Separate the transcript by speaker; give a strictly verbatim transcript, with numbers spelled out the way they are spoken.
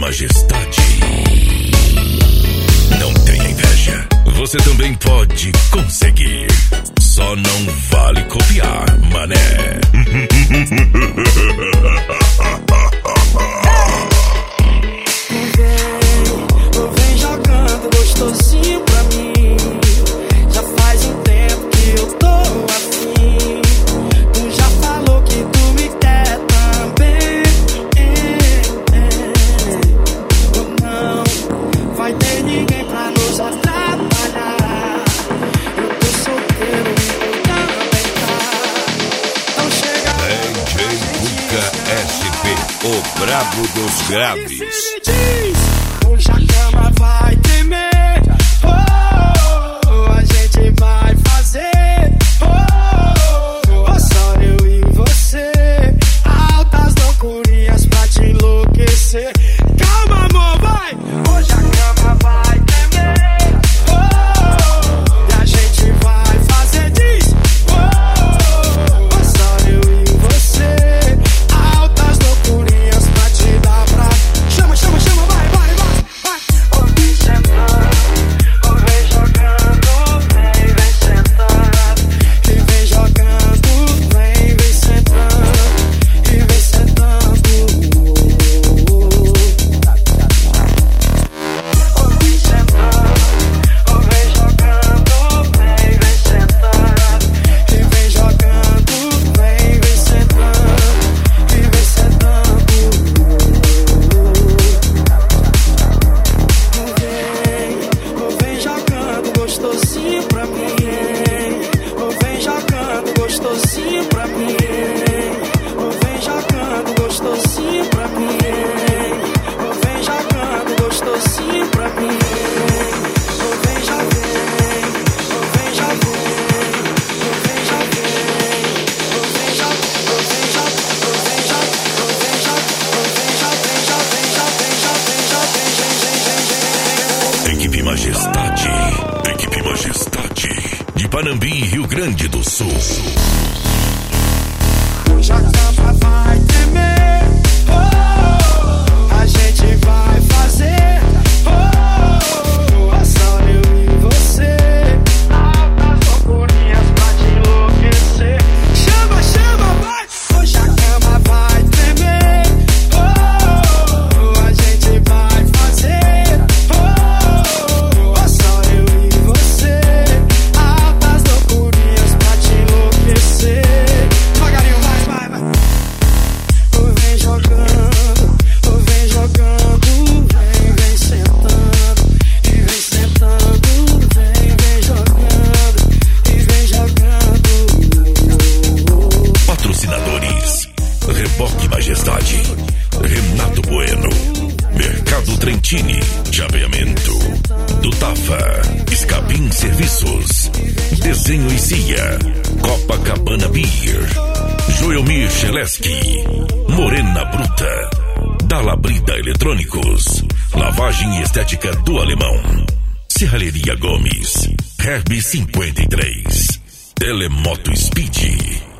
Speaker 1: Majestade. Não tenha inveja, você também pode conseguir. Só não vale copiar, mané.
Speaker 2: Vem, vem jogando gostosinho pra mim. Já faz um tempo que eu tô afim. Tu já falou que tu me quer também. É, é. Ou não vai ter ninguém pra nos atrapalhar. Eu tô solteiro e tu também tá. Então chega
Speaker 1: D J Cuca S P, o brabo dos graves.
Speaker 2: Hoje a cama vai tremer. Oh, a gente vai fazer. Oh, oh, só eu e você. Altas loucurinhas pra te enlouquecer. Calma, amor, vai. Hoje a cama vai tremer. Oh, e a gente vai fazer disso. Oh, oh, só eu e você. Altas loucurinhas pra te dar pra. Chama, chama, chama, vai, vai, vai, vai. Ô, vem sentando, ô, vem jogando, vem, vem sentando. E vem jogando, vem, vem sentando. E vem sentando. Ô, vem sentando, ô, vem jogando, vem, vem sentando. E vem jogando, vem, vem sentando. E vem sentando. Ou vem jogando gostosinho pra mim. Ou vem jogando gostosinho pra mim. Ou vem jogando gostosinho pra mim. Ou vem jogando gostosinho pra mim. Ou vem já vem. Ou vem já vem. Ou vem já vem. Ou vem já. Ou vem já. Ou vem já. Ou vem já. Ou vem já. Vem já. Vem já. Vem já. Vem já. Vem vem vem vem.
Speaker 1: Equipe Majestade, Equipe Majestade, de Panambi, Rio Grande do Sul.
Speaker 2: Hoje a cama vai tremer. Oh, a gente vai fazer. Oh, só eu e você. Altas loucurinhas pra te enlouquecer. Chama, chama, vai. Hoje a cama vai tremer. Oh, a gente vai fazer. Oh, só eu e você. Altas loucurinhas pra te enlouquecer. Devagarinho, vai, vai, vai. Ou vem jogando, ou vem jogando, vem, vem sentando, e vem sentando, vem, vem jogando, e vem jogando.
Speaker 1: Patrocinadores: Reboque Majestade, Renato Bueno, Mercado Trentini, Chaveamento, do Tafa, Escapim Serviços, Desenho e Cia, Copacabana Beer, Joelmir Cheleski, Morena Bruta, Dalabrida Eletrônicos, Lavagem e Estética do Alemão, Serralheria Gomes, Herb cinquenta e três, Telemoto Speed.